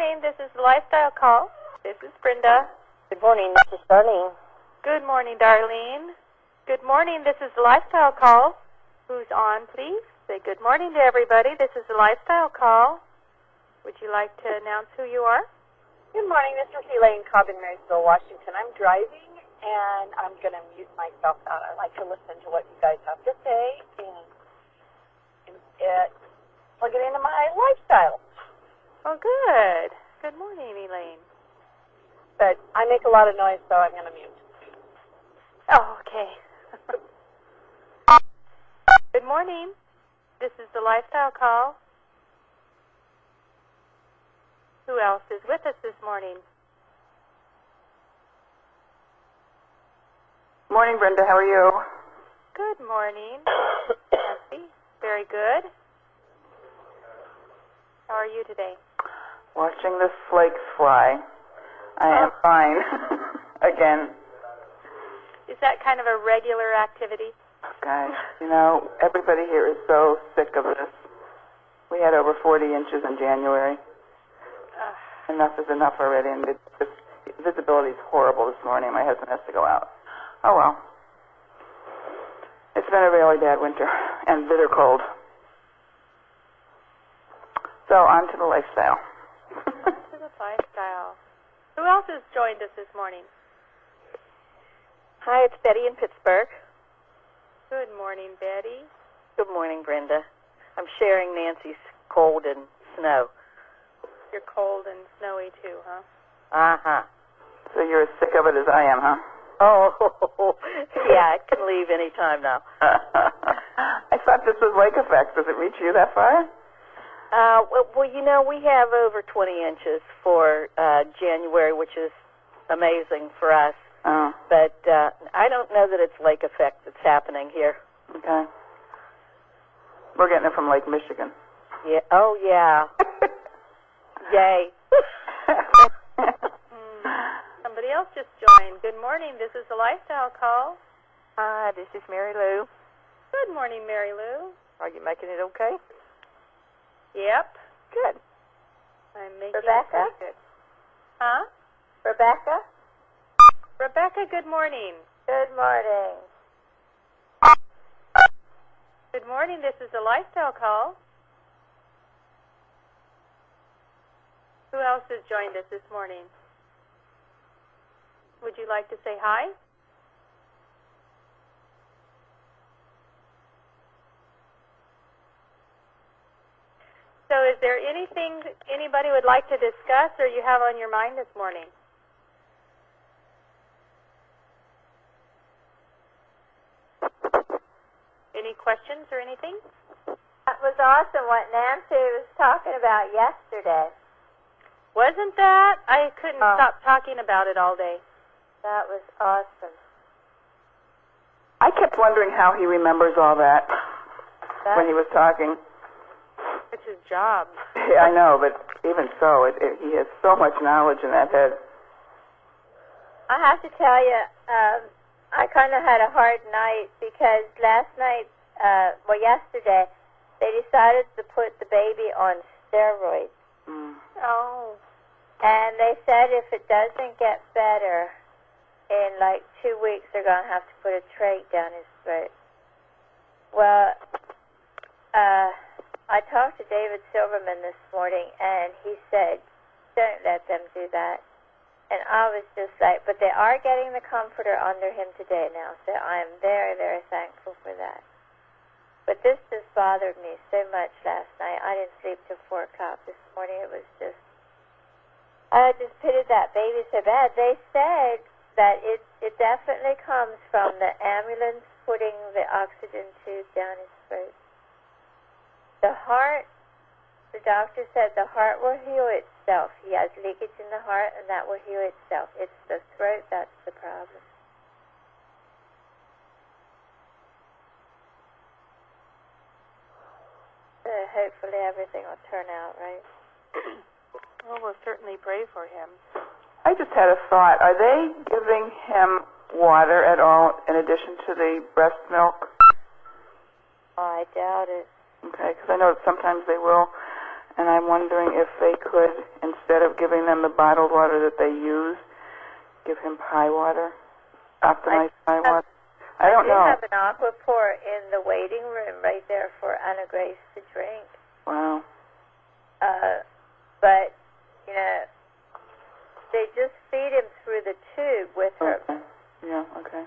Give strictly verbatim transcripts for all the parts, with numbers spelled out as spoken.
morning. This is the Lifestyle Call. This is Brenda. Good morning. This is Darlene. Good morning, Darlene. Good morning. This is the Lifestyle Call. Who's on, please? Say good morning to everybody. This is the Lifestyle Call. Would you like to announce who you are? Good morning. This is Elaine Cobb in Marysville, Washington. I'm driving, and I'm going to mute myself out. I like to listen to what you guys have to say and, and uh, plug it into my lifestyle. Oh, good. Good morning, Elaine. But I make a lot of noise, so I'm going to mute. Oh, okay. Good morning. This is the Lifestyle Call. Who else is with us this morning? Morning, Brenda. How are you? Good morning, Nancy. Very good. How are you today? Watching the flakes fly. I oh. am fine. Again. Is that kind of a regular activity? Gosh, you know, everybody here is so sick of this. We had over forty inches in January. Uh, enough is enough already, and it, the visibility is horrible this morning. My husband has to go out. Oh, well. It's been a really bad winter and bitter cold. So, on to the lifestyle. To the lifestyle. Who else has joined us this morning? Hi, it's Betty in Pittsburgh. Good morning, Betty. Good morning, Brenda. I'm sharing Nancy's cold and snow. You're cold and snowy too, huh? Uh-huh. So you're as sick of it as I am, huh? Oh, yeah, it can leave any time now. I thought this was lake effect. Does it reach you that far? Uh, well, well, you know, we have over twenty inches for uh, January, which is amazing for us. Oh. But uh, I don't know that it's lake effect that's happening here. Okay. We're getting it from Lake Michigan. Yeah. Oh, yeah. Yay. mm. Somebody else just joined. Good morning. This is the Lifestyle Call. Hi, this is Mary Lou. Good morning, Mary Lou. Are you making it okay? Yep. Good. I'm making Rebecca? it good. Huh? Rebecca? Rebecca, good morning. Good morning. Good morning. This is the Lifestyle Call. Who else has joined us this morning? Would you like to say hi? So is there anything anybody would like to discuss or you have on your mind this morning? Any questions or anything? That was awesome what Nancy was talking about yesterday. Wasn't that? I couldn't Oh. stop talking about it all day. That was awesome. I kept wondering how he remembers all that That's when he was talking. It's his job. Yeah, I know, but even so, it, it, he has so much knowledge in that head. I have to tell you, um, I kind of had a hard night because last night, uh, well, yesterday, they decided to put the baby on steroids. Mm. Oh. And they said if it doesn't get better, in like two weeks, they're going to have to put a trach down his throat. Well, uh, I talked to David Silverman this morning, and he said, don't let them do that. And I was just like, but they are getting the comforter under him today now, so I am very, very thankful for that. But this just bothered me so much last night. I didn't sleep till four o'clock this morning. It was just, I just pitied that baby so bad. They said that it, it definitely comes from the ambulance putting the oxygen tube down his throat. The heart, the doctor said the heart will heal itself. He has leakage in the heart, and that will heal itself. It's the throat that's the problem. So hopefully everything will turn out right. Well, we'll certainly pray for him. I just had a thought. Are they giving him water at all in addition to the breast milk? Oh, I doubt it. Okay, because I know that sometimes they will. and I'm wondering if they could, instead of giving them the bottled water that they use, give him pie water, optimized pie water. I don't do know. have an Aquaport in the waiting room right there for Anna Grace to drink. Wow. Uh, but, you know, they just feed him through the tube with her. Okay. Yeah, okay.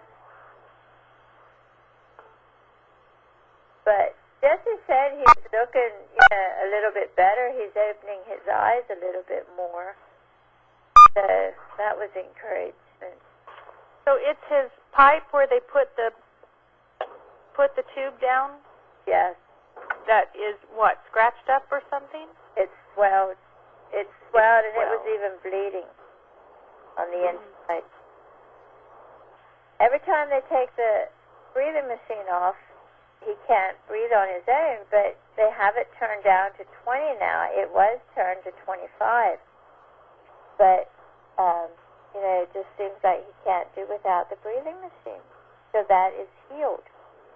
But Jesse said he's looking, you know, a little bit better. He's opening his eyes a little bit more. So that was encouragement. So it's his pipe where they put the put the tube down Yes, that is what, scratched up or something? it's swelled. It's swelled, and it was swelled. even bleeding on the inside. Every time they take the breathing machine off, he can't breathe on his own, but they have it turned down to twenty now. It was turned to twenty-five. But, um, you know, it just seems like he can't do without the breathing machine. So that is healed.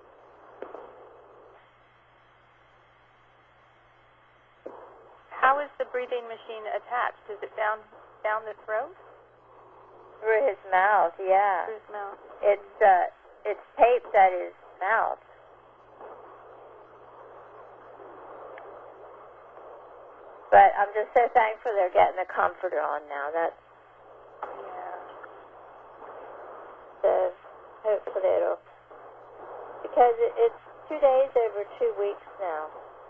How is the breathing machine attached? Is it down down the throat? Through his mouth, yeah. Through his mouth? It's, uh, it's taped at his mouth. But I'm just so thankful they're getting the comforter on now. That's, Yeah. so hopefully it'll, because it, it's two days over two weeks now.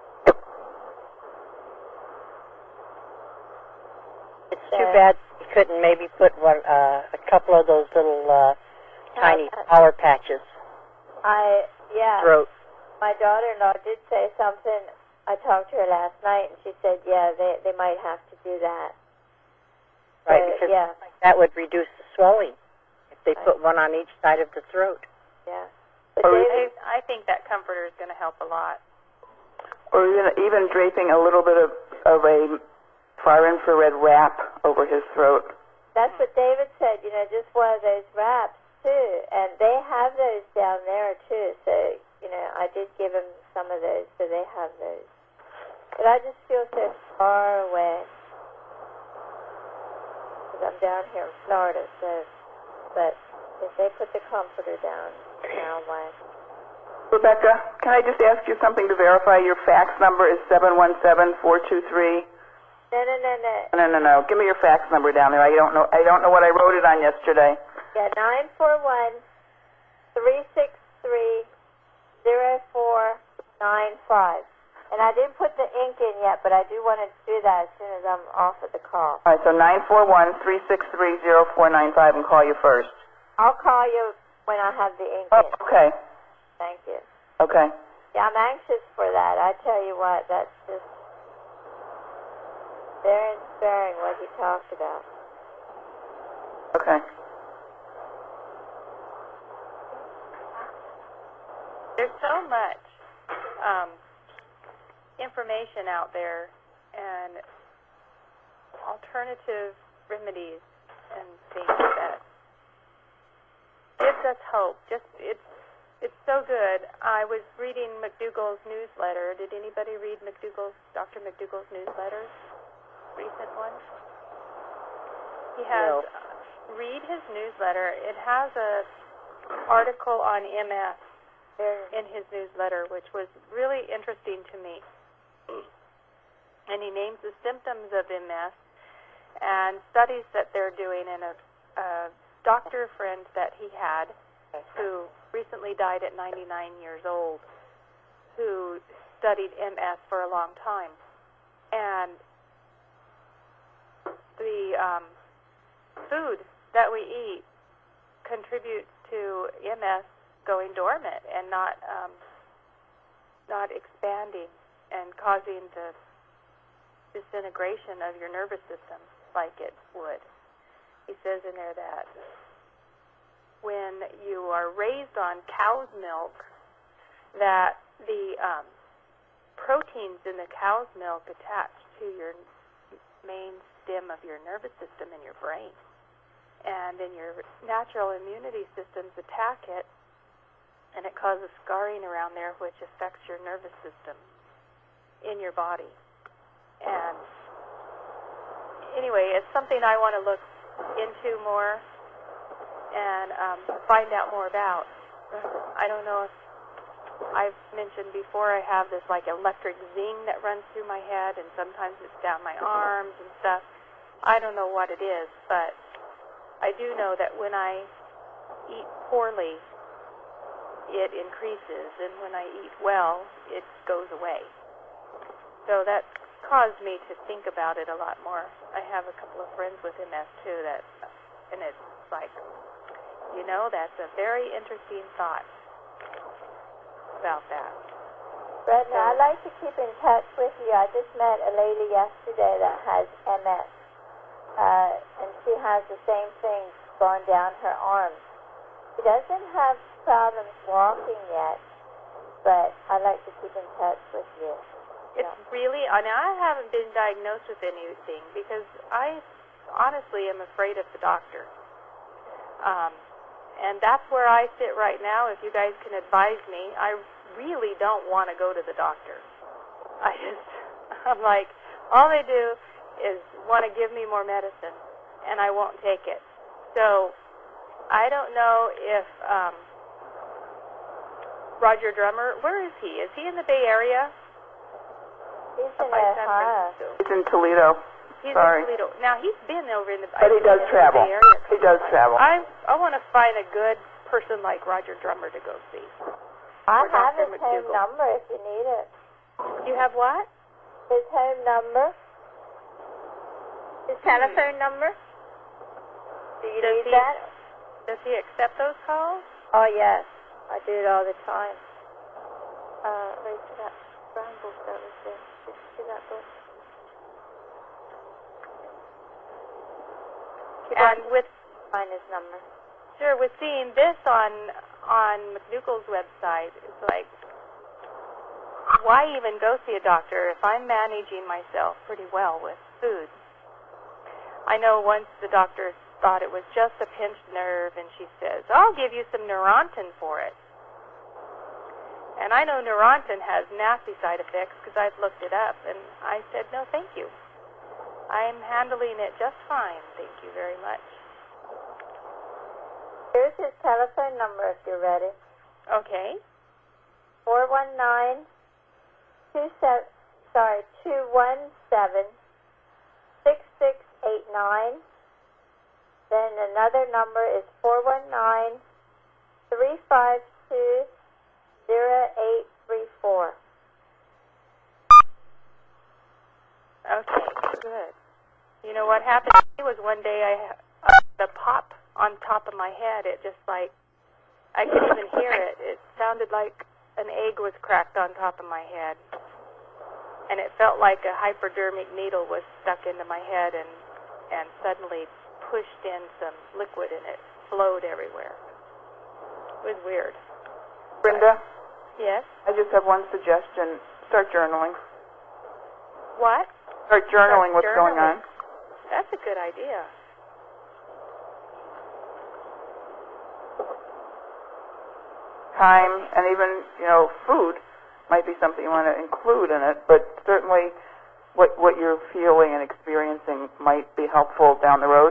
It's So- too bad you couldn't maybe put one, uh, a couple of those little uh, tiny Power patches. power patches. I, yeah, Throat. my daughter-in-law did say something. I talked to her last night, and she said, yeah, they they might have to do that. Right, So, because yeah, that would reduce the swelling if they Right. put one on each side of the throat. yeah. But Or David, I, I think that comforter is going to help a lot. Or even, even draping a little bit of, of a far infrared wrap over his throat. that's what David said, you know, just one of those wraps, too. And they have those down there, too. So, you know, I did give him some of those, so they have those. But I just feel so far away. Because I'm down here in Florida, so, but if they put the comforter down, now why? Rebecca, can I just ask you something to verify? Your fax number is seven one seven, four two three. No, no, no, no. No, no, no. Give me your fax number down there. I don't know. I don't know what I wrote it on yesterday. Yeah, nine four one, three six three, zero four nine five. And I didn't put the ink in yet, but I do want to do that as soon as I'm off of the call. All right, so nine four one, three six three, zero four nine five and call you first. I'll call you when I have the ink Oh, in. okay. Thank you. Okay. Yeah, I'm anxious for that. I tell you what, that's just very inspiring what he talked about. Okay. There's so much um, information out there and alternative remedies and things that gives us hope. Just it's it's so good. I was reading McDougall's newsletter. Did anybody read McDougall's Doctor McDougall's newsletter? Recent one. He has No. uh, read his newsletter. It has a article on M S in his newsletter, which was really interesting to me. And he names the symptoms of M S and studies that they're doing, and a, a doctor friend that he had who recently died at ninety-nine years old, who studied M S for a long time. And the um, food that we eat contributes to M S going dormant and not um, not expanding and causing the disintegration of your nervous system like it would. He says in there that when you are raised on cow's milk, that the um, proteins in the cow's milk attach to your main stem of your nervous system in your brain. And then your natural immunity systems attack it, and it causes scarring around there, which affects your nervous system in your body. And anyway, it's something I want to look into more and um, find out more about. I don't know if I've mentioned before, I have this like electric zing that runs through my head, and sometimes it's down my arms and stuff. I don't know what it is, but I do know that when I eat poorly, it increases, and when I eat well, it goes away. So that caused me to think about it a lot more. I have a couple of friends with M S too, that, and it's like, you know, that's a very interesting thought about that. Brenda, so, I'd like to keep in touch with you. I just met a lady yesterday that has M S, uh, and she has the same thing going down her arms. She doesn't have problems walking yet, but I'd like to keep in touch with you. It's no. really, I mean, I haven't been diagnosed with anything because I honestly am afraid of the doctor. Um, and that's where I sit right now. If you guys can advise me, I really don't want to go to the doctor. I just, I'm like, all they do is want to give me more medicine, and I won't take it. So I don't know if um, Roger Drummer, where is he? Is he in the Bay Area? He's in Ohio. He's in Toledo. He's Sorry. in Toledo. Now, he's been over in the But he does travel. Bay Area. He does travel. I I want to find a good person like Roger Drummer to go see. I Or have Doctor his home McDougall. number if you need it. You have what? His home number. His telephone number. Do you Does need he- that? Does he accept those calls? Oh, yes. I do it all the time. Uh, wait for that brown book that was there. Did you see that book? And with Find his number. sure, with seeing this on on McDougall's website, it's like, why even go see a doctor if I'm managing myself pretty well with food? I know once the doctor thought it was just a pinched nerve, and she says, I'll give you some Neurontin for it. And I know Neurontin has nasty side effects because I've looked it up, and I said, no, thank you. I'm handling it just fine, thank you very much. Here's his telephone number if you're ready. Okay. Four one nine two seven. Sorry, two one seven six six eight nine. Then another number is four one nine three five two zero eight three four. Okay, good. You know what happened to me was one day I uh, the pop on top of my head. It just like I could even hear it. It sounded like an egg was cracked on top of my head, and it felt like a hypodermic needle was stuck into my head and and suddenly pushed in some liquid, and it flowed everywhere. It was weird. Brenda? Yes? I just have one suggestion. Start journaling. What? Start journaling Start what's going journaling. on. That's a good idea. Time and even, you know, food might be something you want to include in it, but certainly what what you're feeling and experiencing might be helpful down the road.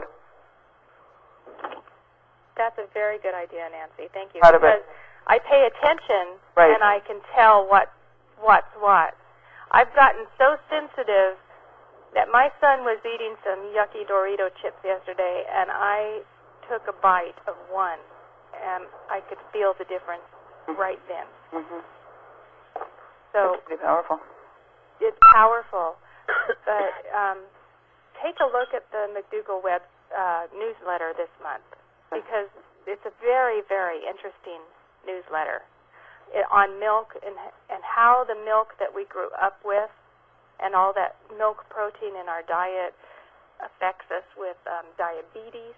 That's a very good idea, Nancy. Thank you. Out of because it. I pay attention, Right. and I can tell what what's what. I've gotten so sensitive that my son was eating some yucky Dorito chips yesterday, and I took a bite of one, and I could feel the difference right then. Mm-hmm. So That's pretty powerful. it's powerful. But um, take a look at the McDougall web uh, newsletter this month, because it's a very, very interesting newsletter it, on milk and and how the milk that we grew up with and all that milk protein in our diet affects us with um, diabetes.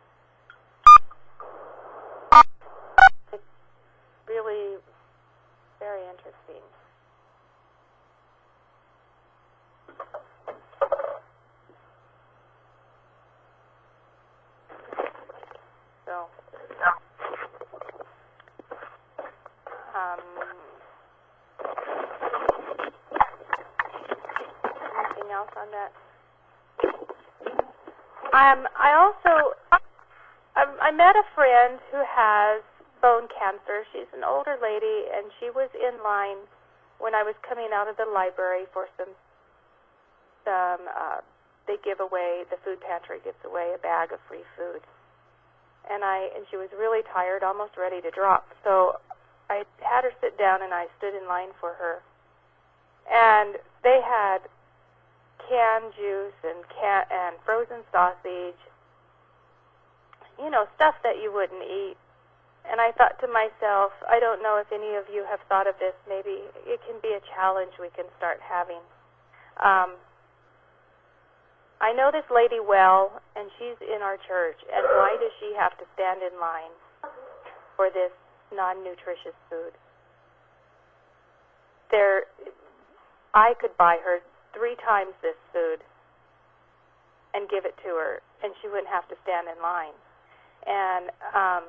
It's really very interesting. So, um, anything else Um, I also, I, I met a friend who has bone cancer. She's an older lady, and she was in line when I was coming out of the library for some, some uh, they give away, the food pantry gives away a bag of free food. And I, and she was really tired, almost ready to drop. So I had her sit down, and I stood in line for her. And they had canned juice and can and frozen sausage, you know, stuff that you wouldn't eat. And I thought to myself, I don't know if any of you have thought of this. Maybe it can be a challenge we can start having. Um, I know this lady well, and she's in our church, and why does she have to stand in line for this non-nutritious food? There, I could buy her three times this food and give it to her, and she wouldn't have to stand in line. And um,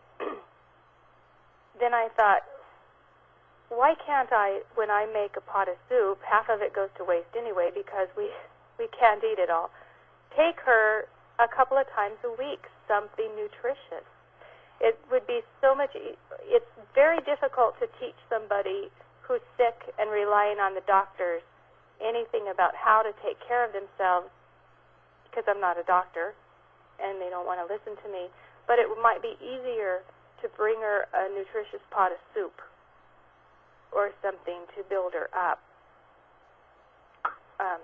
then I thought, why can't I, when I make a pot of soup, half of it goes to waste anyway because we, we can't eat it all, take her a couple of times a week something nutritious. It would be so much, e- it's very difficult to teach somebody who's sick and relying on the doctors anything about how to take care of themselves, because I'm not a doctor and they don't want to listen to me, but it might be easier to bring her a nutritious pot of soup or something to build her up. Um,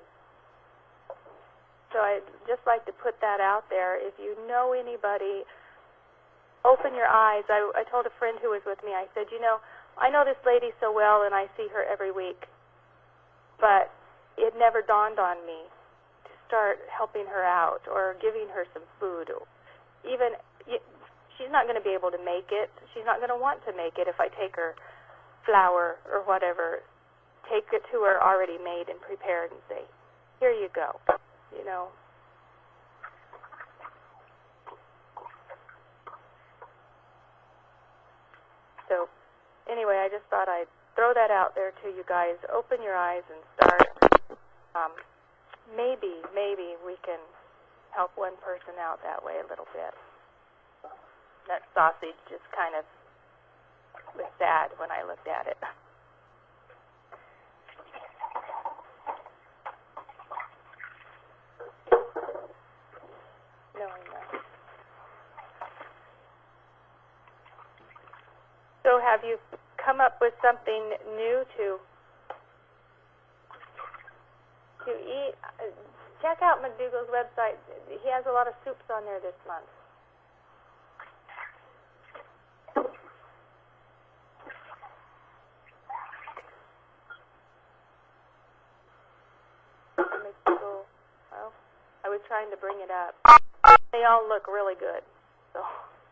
so I'd just like to put that out there. If you know anybody, open your eyes. I, I told a friend who was with me, I said, you know, I know this lady so well and I see her every week, but it never dawned on me to start helping her out or giving her some food. Even, she's not going to be able to make it. She's not going to want to make it if I take her flour or whatever, take it to her already made and prepared and say, here you go, you know. So anyway, I just thought I'd throw that out there to you guys. Open your eyes and start. Um, maybe, maybe we can help one person out that way a little bit. That sausage just kind of was sad when I looked at it. Knowing that. So have you come up with something new to to eat? Uh, check out McDougall's website. He has a lot of soups on there this month. McDougall, well, I was trying to bring it up. They all look really good. So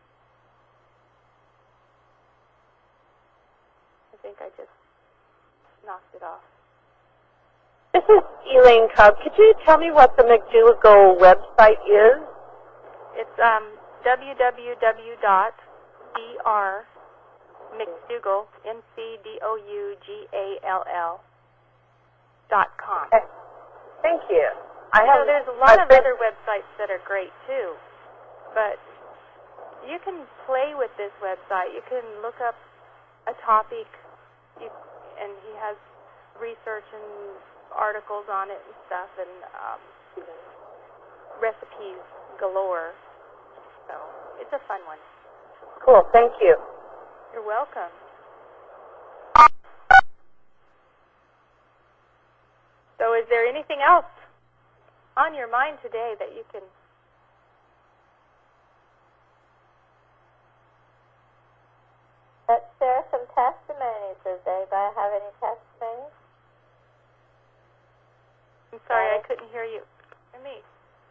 I think I just knocked it off. This is Elaine Cobb. Could you tell me what the McDougall website is? It's um, w w w dot d r McDougall, M C D O U G A L L, dot com. Okay. Thank you. I you know, have, there's a lot I've of been, other websites that are great, too. But you can play with this website. You can look up a topic, you, and he has research and articles on it and stuff, and um, recipes galore. So it's a fun one. Cool. Thank you. You're welcome. So is there anything else on your mind today that you can... Let's share some testimonies. Does anybody have any testimonies? I'm sorry, I couldn't hear you. Hear me.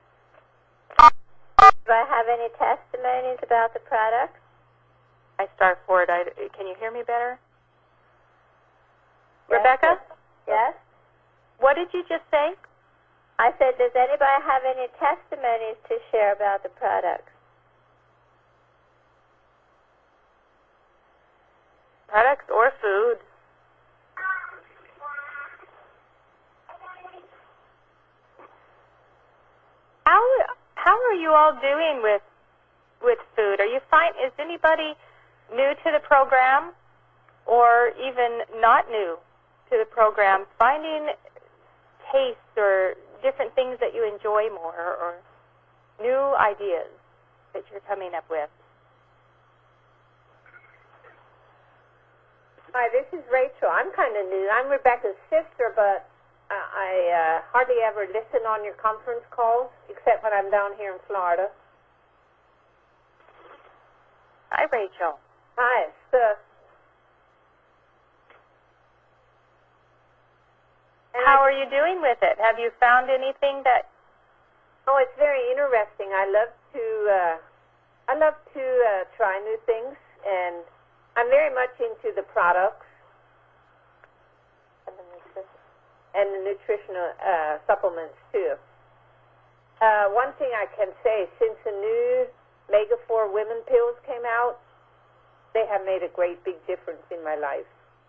Do I have any testimonies about the products? I start for it. I, can you hear me better? Yes. Rebecca? Yes? What did you just say? I said, does anybody have any testimonies to share about the products? Products or food? How how are you all doing with with food? Are you find is anybody new to the program, or even not new to the program, finding tastes or different things that you enjoy more, or new ideas that you're coming up with? Hi, this is Rachel. I'm kind of new. I'm Rebecca's sister, but uh, I uh, hardly ever listen on your conference calls, except when I'm down here in Florida. Hi, Rachel. Hi, it's uh, and How I, are you doing with it? Have you found anything that? Oh, it's very interesting. I love to uh, I love to uh, try new things, and I'm very much into the products and the, nutrition, and the nutritional uh, supplements too. Uh, one thing I can say, since the new Omega four Women pills came out, they have made a great big difference in my life.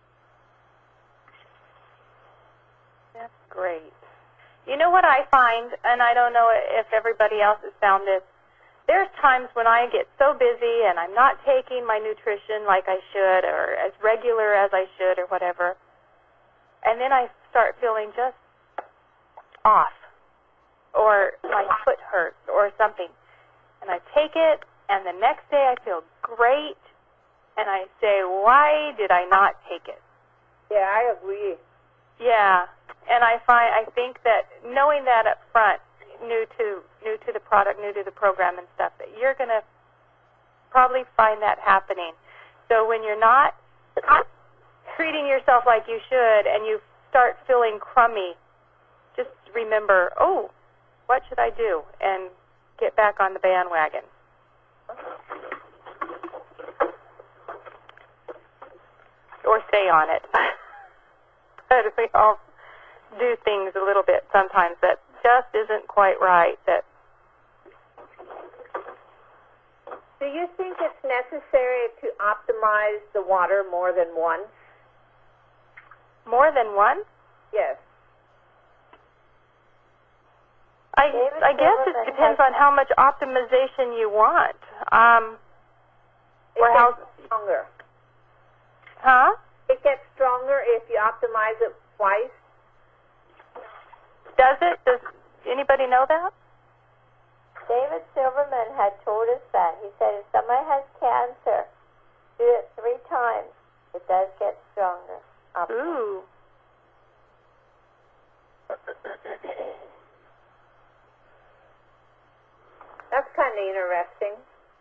That's great. You know what I find, and I don't know if everybody else has found this, there's times when I get so busy and I'm not taking my nutrition like I should, or as regular as I should, or whatever, and then I start feeling just off, or my foot hurts, or something. And I take it, and the next day I feel great, and I say, why did I not take it? Yeah, I agree. Yeah, and I find I think that knowing that up front, new to new to the product, new to the program and stuff, that you're going to probably find that happening. So when you're not treating yourself like you should, and you start feeling crummy, just remember, oh, what should I do? And get back on the bandwagon. Or stay on it. But we all do things a little bit sometimes that just isn't quite right. That Do you think it's necessary to optimize the water more than once? more than one? Yes. I, David I guess it Silverman depends has- on how much optimization you want. Um, It or how, gets stronger. huh? It gets stronger if you optimize it twice. Does it? Does anybody know that? David Silverman had told us that. He said if somebody has cancer, do it three times. It does get stronger. Up. Ooh. That's kind of interesting.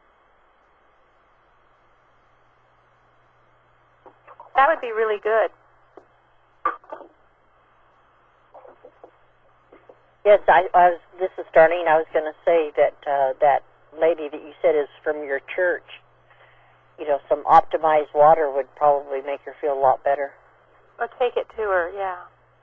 That would be really good. Yes, I, I was. This is Darlene. I was going to say that uh, that lady that you said is from your church. You know, some optimized water would probably make her feel a lot better. I'll take it to her. Yeah.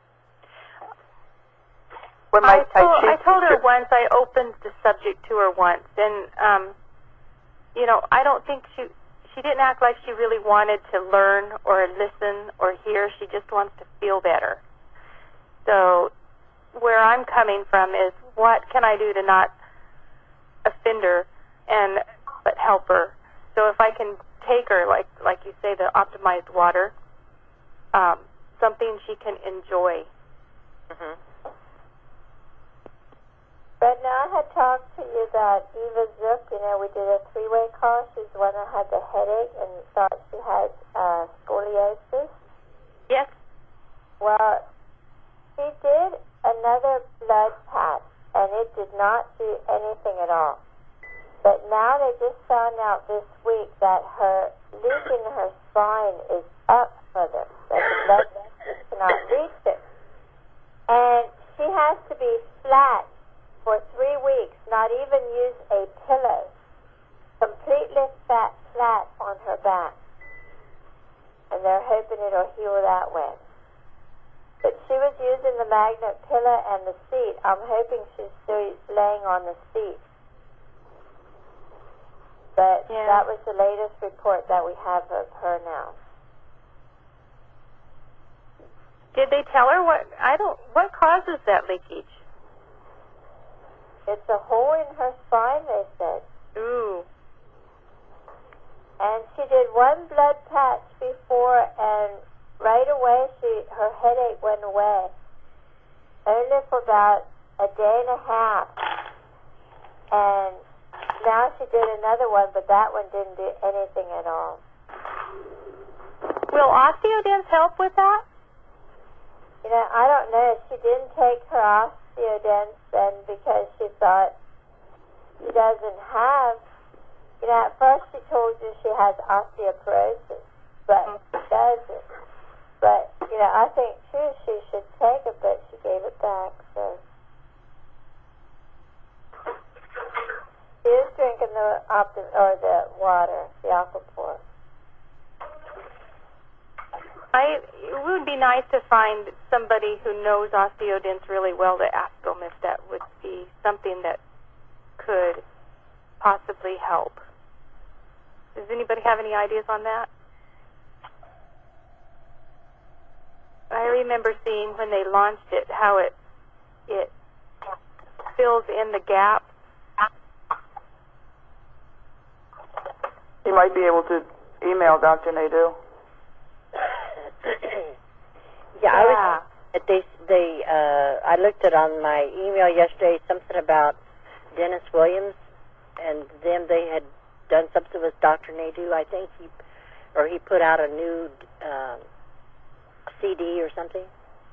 When my, I told, I, I told her once. I opened the subject to her once, and um, you know, I don't think she she didn't act like she really wanted to learn or listen or hear. She just wants to feel better. So where I'm coming from is, what can I do to not offend her and but help her? So if I can take her, like like you say, the optimized water, um, something she can enjoy. Mm-hmm. But now I had talked to you that Eva Zook, you know, we did a three-way call. She's the one that had the headache and thought she had uh, scoliosis. Yes. Well, she did another blood patch, and it did not do anything at all. But now they just found out this week that her leak in her spine is up further, that the blood vessels cannot reach it. And she has to be flat for three weeks, not even use a pillow, completely fat, flat on her back. And they're hoping it'll heal that way. But she was using the magnet pillow and the seat. I'm hoping she's still laying on the seat. But Yeah. that was the latest report that we have of her now. Did they tell her what? I don't. What causes that leakage? It's a hole in her spine. about a day and a half. And now she did another one, but that one didn't do anything at all. Will Osteodens help with that? You know, I don't know. She didn't take her Osteodens then because she thought she doesn't have, you know, at first she told you she has osteoporosis, but she doesn't. But, you know, I think too she should take it, but she gave it back, so. She is drinking the optim or the water, the Aquaphor. I, it would be nice to find somebody who knows Osteodens really well to ask them if that would be something that could possibly help. Does anybody have any ideas on that? I remember seeing when they launched it how it it fills in the gap. You might be able to email Doctor Nadeau. Yeah, I was. They they. Uh, I looked at on my email yesterday something about Dennis Williams, and them they had done something with Doctor Nadeau. I think he, or he put out a new um, C D or something.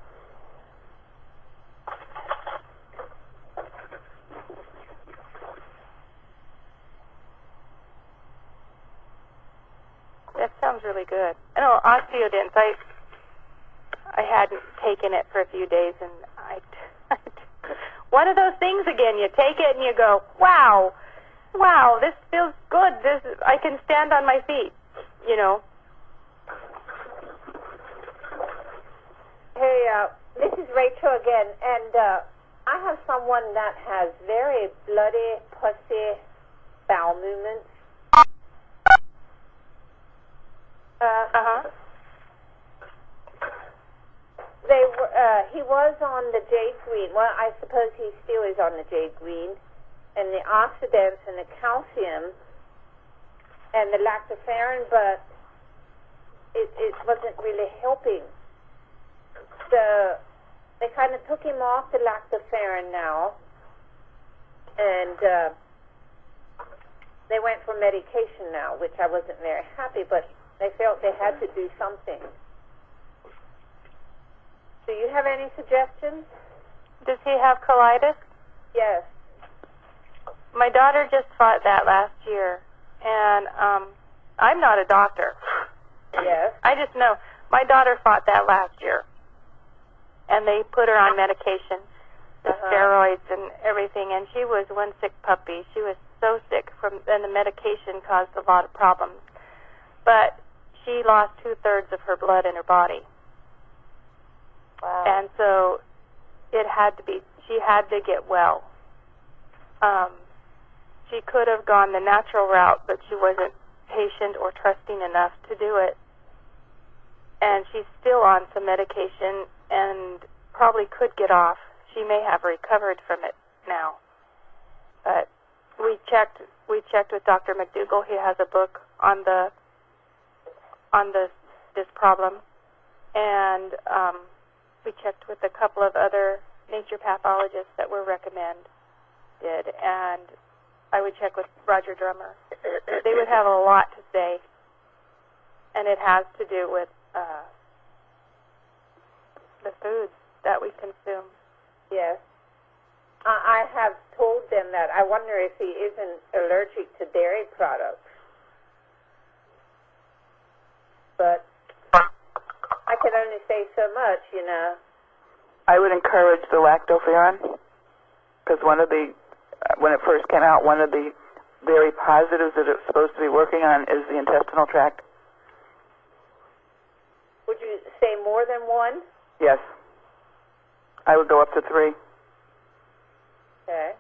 That sounds really good. I know Osteodens. I I hadn't taken it for a few days, and I one of those things again. You take it and you go, wow, wow, this feels good. This I can stand on my feet. You know. Hey, uh, this is Rachel again, and uh, I have someone that has very bloody, pussy bowel movements. Uh huh. They were. Uh, he was on the Jade Green. Well, I suppose he still is on the Jade Green, and the oxidants and the calcium and the lactoferrin, but it, it wasn't really helping. So they kind of took him off the lactoferrin now, and uh, they went for medication now, which I wasn't very happy, but they felt they had to do something. Do you have any suggestions? Does he have colitis? Yes. My daughter just fought that last year, and um, I'm not a doctor. Yes. I just know my daughter fought that last year, and they put her on medication, the Uh-huh. steroids and everything, and she was one sick puppy. She was so sick from, and the medication caused a lot of problems. But she lost two-thirds of her blood in her body. Wow. And so it had to be, she had to get well. Um, she could have gone the natural route, but she wasn't patient or trusting enough to do it. And she's still on some medication and probably could get off. She may have recovered from it now. But we checked we checked with Doctor McDougall. He has a book on the on the this problem. And um we checked with a couple of other nature pathologists that were recommended, and I would check with Roger Drummer. They would have a lot to say, and it has to do with uh, the foods that we consume. Yes. Uh, I have told them that. I wonder if he isn't allergic to dairy products. But I can only say so much, you know. I would encourage the lactoferrin, because one of the, uh, when it first came out, one of the very positives that it's supposed to be working on is the intestinal tract. Would you say more than one? Yes. I would go up to three. Okay.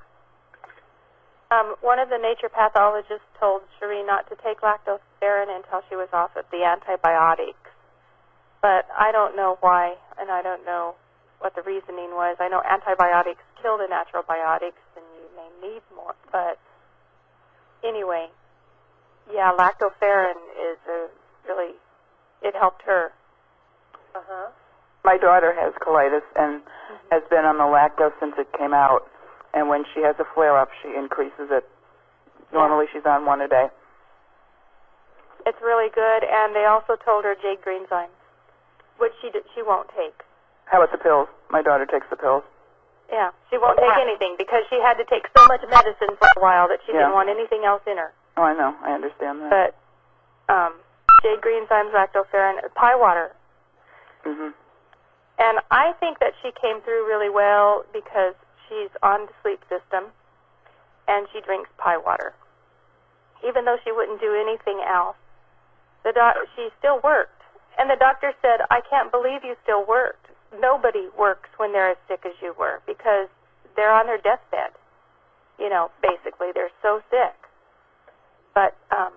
Um, one of the nature pathologists told Cherie not to take lactoferrin until she was off of the antibiotics. But I don't know why, and I don't know what the reasoning was. I know antibiotics kill the natural biotics, and you may need more. But anyway, yeah, lactoferrin is a really, it helped her. Uh-huh. My daughter has colitis and mm-hmm. has been on the lactose since it came out. And when she has a flare-up, she increases it. Normally, yeah. she's on one a day. It's really good, and they also told her Jade Greenzyme, which she d- she won't take. How about the pills? My daughter takes the pills. Yeah, she won't take anything because she had to take so much medicine for a while that she yeah. didn't want anything else in her. Oh, I know. I understand that. But um, Jade Greenzyme, lactoferrin, pie water. Mm-hmm. And I think that she came through really well because she's on the sleep system, and she drinks pie water. Even though she wouldn't do anything else, the doc- she still worked. And the doctor said, I can't believe you still worked. Nobody works when they're as sick as you were because they're on their deathbed. You know, basically, they're so sick. But um,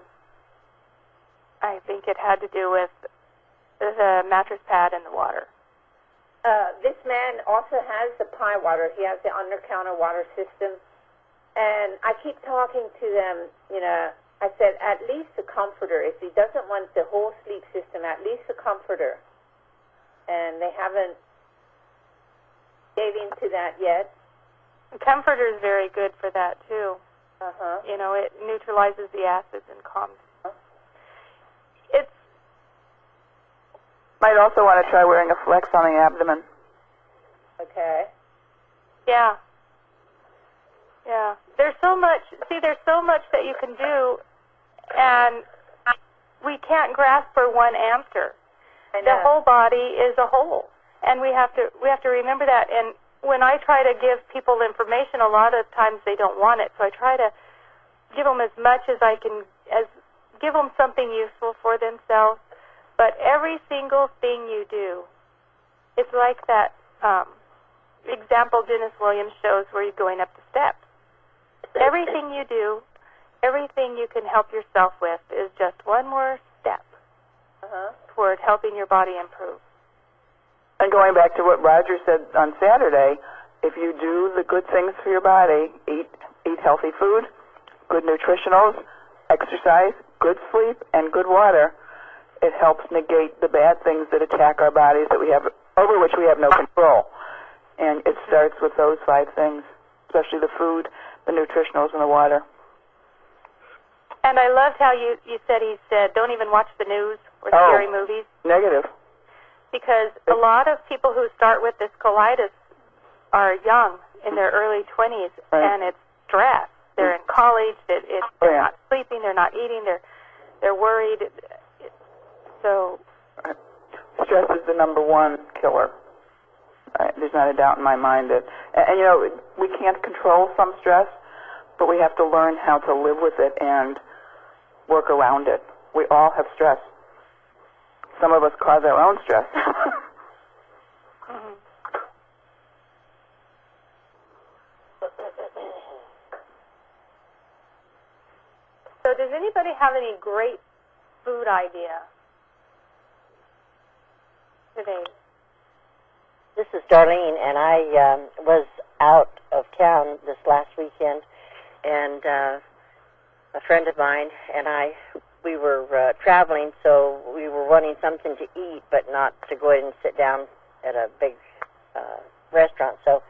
I think it had to do with the mattress pad and the water. Uh, this man also has the pie water. He has the under-counter water system. And I keep talking to them, you know, I said, at least a comforter. If he doesn't want the whole sleep system, at least a comforter. And they haven't gave into that yet. The comforter is very good for that, too. Uh-huh. You know, it neutralizes the acids and calms. It's... Might also want to try wearing a flex on the abdomen. Okay. Yeah. Yeah. There's so much, see, there's so much that you can do, and we can't grasp for one answer. I know. The whole body is a whole, and we have to we have to remember that. And when I try to give people information, a lot of times they don't want it, so I try to give them as much as I can, as give them something useful for themselves. But every single thing you do, it's like that um, example Dennis Williams shows where you're going up the steps. Everything you do, everything you can help yourself with is just one more step uh-huh. toward helping your body improve. And going back to what Roger said on Saturday, if you do the good things for your body, eat eat healthy food, good nutritionals, exercise, good sleep, and good water, it helps negate the bad things that attack our bodies that we have over which we have no control. And it starts with those five things, especially the food, the nutritionals, and the water. And I loved how you, you said he said, don't even watch the news or oh, scary movies. Negative. Because a lot of people who start with this colitis are young, in their early twenties, right. and it's stress. They're in college, it, it, they're oh, yeah. not sleeping, they're not eating, they're they're worried. So stress is the number one killer. Uh, there's not a doubt in my mind that, and, and you know, we can't control some stress, but we have to learn how to live with it and work around it. We all have stress. Some of us cause our own stress. mm-hmm. So does anybody have any great food idea today? This is Darlene, and I um, was out of town this last weekend, and uh, a friend of mine and I, we were uh, traveling, so we were wanting something to eat, but not to go ahead and sit down at a big uh, restaurant. So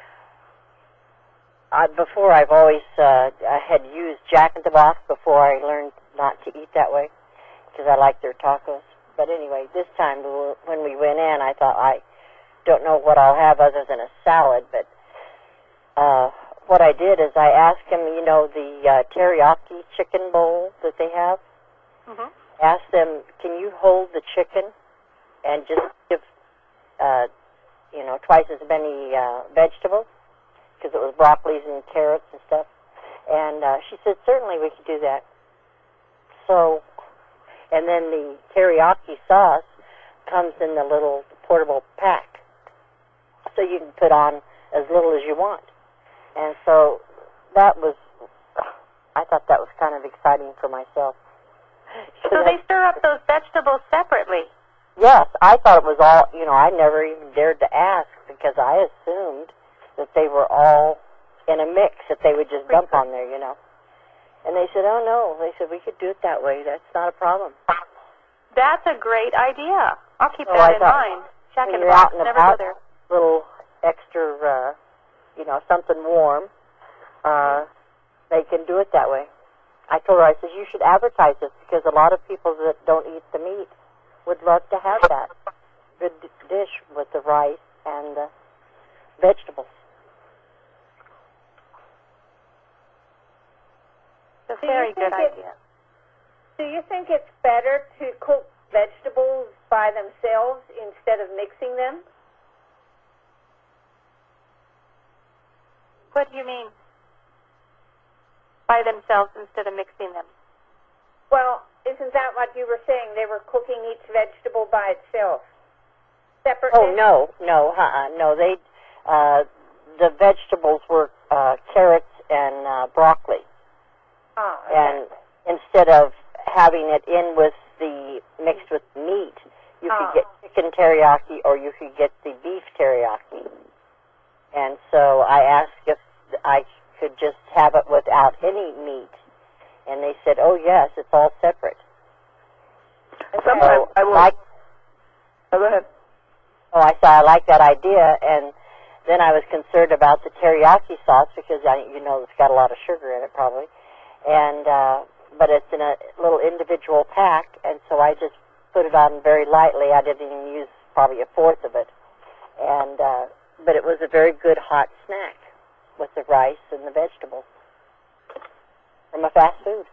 I, before, I've always uh, I had used Jack in the Box before I learned not to eat that way, because I like their tacos. But anyway, this time when we went in, I thought, I don't know what I'll have other than a salad, but uh, what I did is I asked him, you know, the uh, teriyaki chicken bowl that they have, mm-hmm. asked them, can you hold the chicken and just give, uh, you know, twice as many uh, vegetables, because it was broccolis and carrots and stuff. And uh, she said, certainly we could do that. So, and then the teriyaki sauce comes in the little portable pack, so you can put on as little as you want. And so that was, I thought that was kind of exciting for myself. So they stir up those vegetables separately? Yes, I thought it was all, you know, I never even dared to ask because I assumed that they were all in a mix that they would just dump on there, you know. And they said, oh, no. They said, we could do it that way. That's not a problem. That's a great idea. I'll keep so that I in thought, mind. Jack when in the you're Box. out and Never about, go there. little extra, uh, you know, something warm, uh, they can do it that way. I told her, I said, you should advertise this because a lot of people that don't eat the meat would love to have that good d- dish with the rice and the vegetables. It's a Do you very good think it- idea. Do you think it's better to cook vegetables by themselves instead of mixing them? What do you mean? By themselves instead of mixing them. Well, isn't that what you were saying? They were cooking each vegetable by itself, separately? Oh, no, no, uh-uh, no. They, uh, the vegetables were uh, carrots and uh, broccoli. Oh, okay. And instead of having it in with the, mixed with meat, you Oh. could get chicken teriyaki or you could get the beef teriyaki. And so I asked if I could just have it without any meat. And they said, oh, yes, it's all separate. Sometimes So, I will. like, Oh, go ahead. oh, I said, I like that idea. And then I was concerned about the teriyaki sauce because, I, you know, it's got a lot of sugar in it probably. And, uh, but it's in a little individual pack, and so I just put it on very lightly. I didn't even use probably a fourth of it. And, uh, but it was a very good hot snack with the rice and the vegetables from a fast food.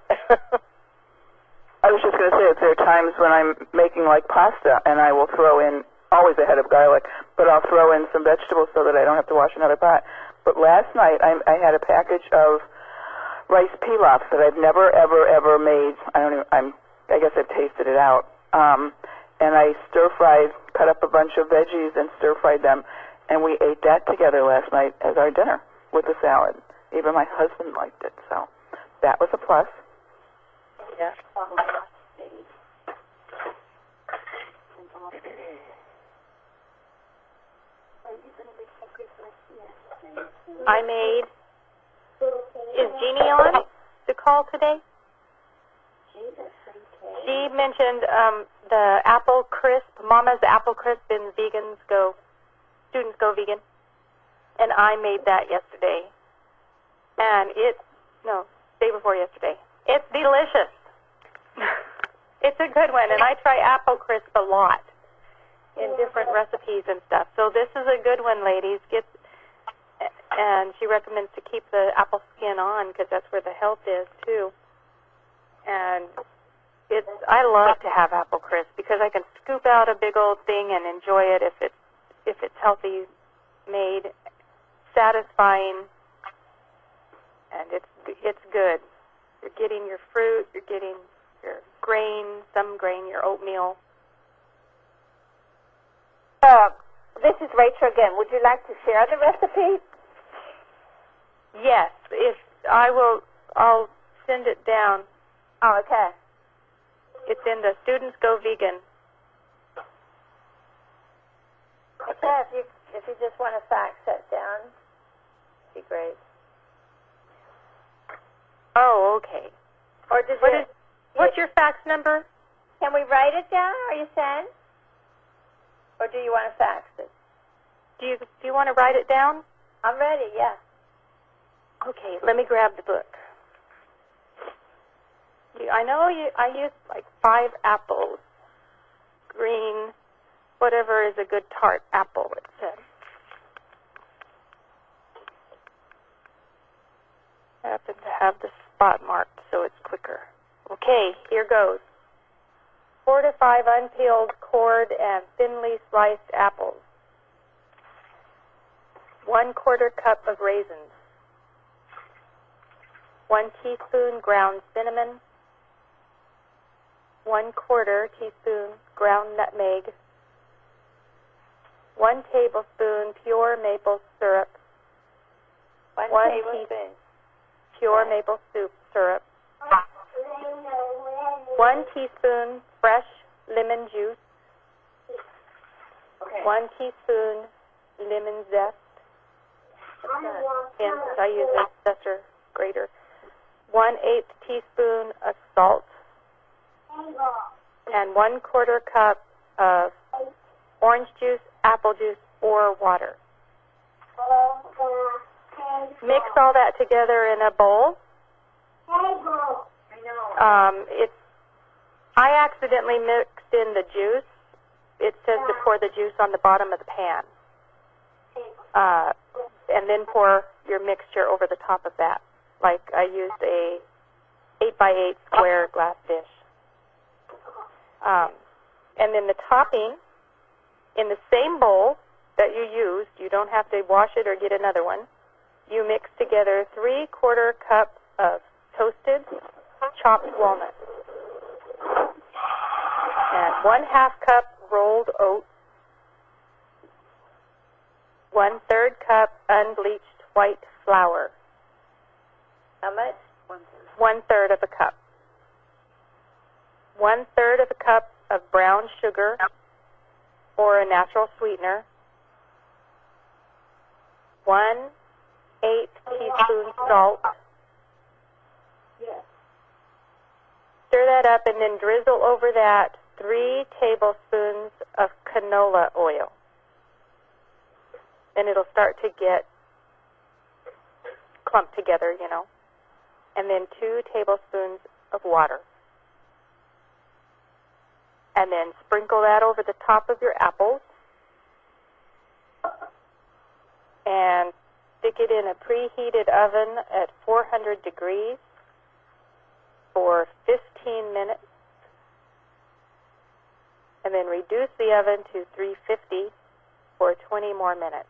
I was just going to say that there are times when I'm making like pasta, and I will throw in, always a head of garlic, but I'll throw in some vegetables so that I don't have to wash another pot. But last night I, I had a package of rice pilaf that I've never, ever, ever made. I don't even, I'm, I guess I've tasted it out. Um, and I stir-fried, cut up a bunch of veggies and stir-fried them, and we ate that together last night as our dinner with the salad. Even my husband liked it, so that was a plus. Yeah. I made. Is Jeannie on the call today? She mentioned um, the apple crisp, Mama's apple crisp in Vegans Go, Students Go Vegan, and I made that yesterday. And it, no, day before yesterday. It's delicious. It's a good one, and I try apple crisp a lot in different recipes and stuff. So this is a good one, ladies. Get, and she recommends to keep the apple skin on because that's where the health is too. And it's I love to have apple crisp because I can scoop out a big old thing and enjoy it if it's if it's healthy made, satisfying, and it's it's good. You're getting your fruit, you're getting your grain, some grain, your oatmeal. Uh, this is Rachel again. Would you like to share the recipe? Yes, if I will, I'll send it down. Oh, okay. It's in the Students Go Vegan. Okay, if you if you just want to fax that down, it'd be great. Oh, okay. Or did What you? is, what's your fax number? Can we write it down? Are you saying? Or do you want to fax it? Do you do you want to write it down? I'm ready. Yeah. Okay, let me grab the book. You, I know you. I used like five apples, green, whatever is a good tart apple. It said. I happen to have the spot marked, so it's quicker. Okay, here goes. Four to five unpeeled, cored, and thinly sliced apples. One quarter cup of raisins. One teaspoon ground cinnamon. One quarter teaspoon ground nutmeg. One tablespoon pure maple syrup. One, One tablespoon. Pure maple soup syrup. One teaspoon fresh lemon juice. Okay. One teaspoon lemon zest. Hence, I use a zester grater. One eighth teaspoon of salt. And one quarter cup of orange juice apple juice or water. Mix all that together in a bowl. Um, it's, I accidentally mixed in the juice. It says to pour the juice on the bottom of the pan. Uh, and then pour your mixture over the top of that. Like I used a eight by eight square glass dish. Um, and then the topping, in the same bowl that you used, you don't have to wash it or get another one, you mix together three quarter cups of toasted chopped walnuts and one half cup rolled oats, one third cup unbleached white flour. How much? One third of a cup. One third of a cup of brown sugar or a natural sweetener. One eighth teaspoon salt. Stir that up and then drizzle over that three tablespoons of canola oil. And it'll start to get clumped together, you know. And then two tablespoons of water. And then sprinkle that over the top of your apples. And stick it in a preheated oven at four hundred degrees for fifteen minutes. And then reduce the oven to three fifty for twenty more minutes.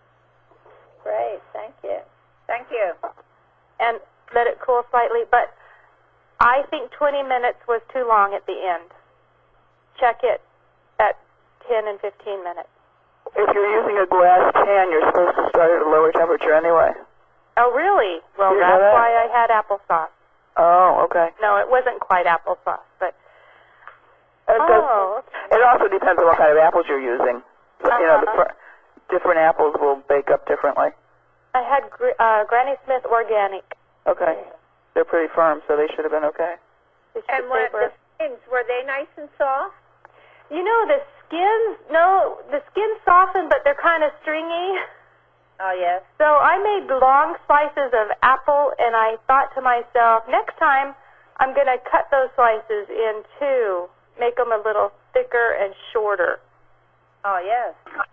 Great, thank you. Thank you. And let it cool slightly, but I think twenty minutes was too long at the end. Check it at ten and fifteen minutes. If you're using a glass pan, you're supposed to start at a lower temperature anyway. Oh, really? Well, You know that's that? why I had applesauce. Oh, okay. No, it wasn't quite applesauce, but... It, does, Oh, it also depends on what kind of apples you're using. So, you know, the Uh-huh. fr- different apples will bake up differently. I had gr- uh, Granny Smith Organic. Okay. They're pretty firm, so they should have been okay. They should And say what were- the skins, were they nice and soft? You know, the skins, no, the skins soften, but they're kind of stringy. Oh, yes. So I made long slices of apple, and I thought to myself, next time I'm going to cut those slices in two, make them a little thicker and shorter. Oh, yes.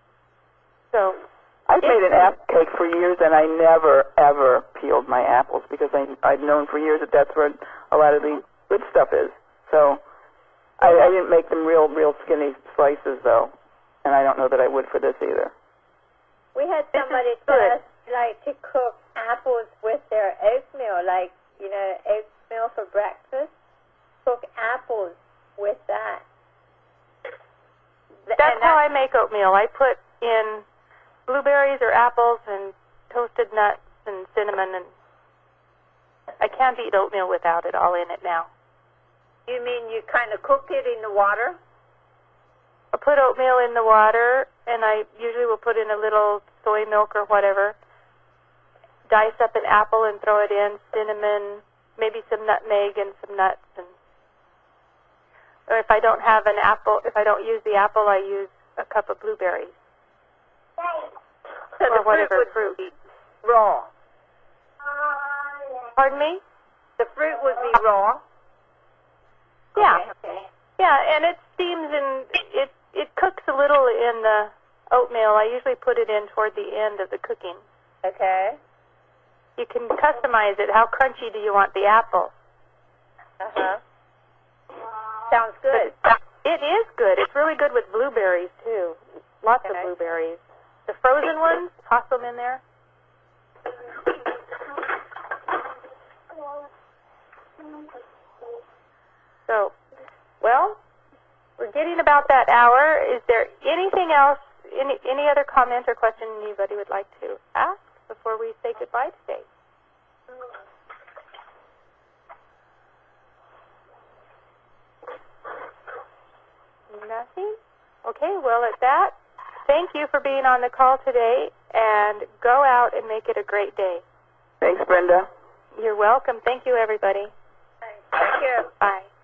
So I've made an apple cake for years, and I never, ever peeled my apples because I, I've known for years that that's where a lot of the good stuff is. So I, I didn't make them real, real skinny slices, though, and I don't know that I would for this either. We had This is somebody good. tell us like to cook apples with their oatmeal, like, you know, oatmeal for breakfast. Cook apples with that. that's And how I make oatmeal. I put in blueberries or apples and toasted nuts and cinnamon, and I can't eat oatmeal without it all in it now. You mean you kind of cook it in the water? I put oatmeal in the water, and I usually will put in a little soy milk or whatever. Dice up an apple and throw it in, cinnamon, maybe some nutmeg and some nuts. And or if I don't have an apple, if I don't use the apple, I use a cup of blueberries So or the whatever fruit would fruit. be raw. Pardon me? The fruit would be raw. Yeah, Okay. yeah, and it steams and it it cooks a little in the oatmeal. I usually put it in toward the end of the cooking. Okay. You can customize it. How crunchy do you want the apple? Uh-huh. Sounds good. But it is good. It's really good with blueberries, too. Lots Okay. of blueberries. The frozen ones, toss them in there. So, well, we're getting about that hour. Is there anything else, any, any other comment or question anybody would like to ask before we say goodbye today? Nothing? Okay, well, at that, thank you for being on the call today, and go out and make it a great day. Thanks, Brenda. You're welcome. Thank you, everybody.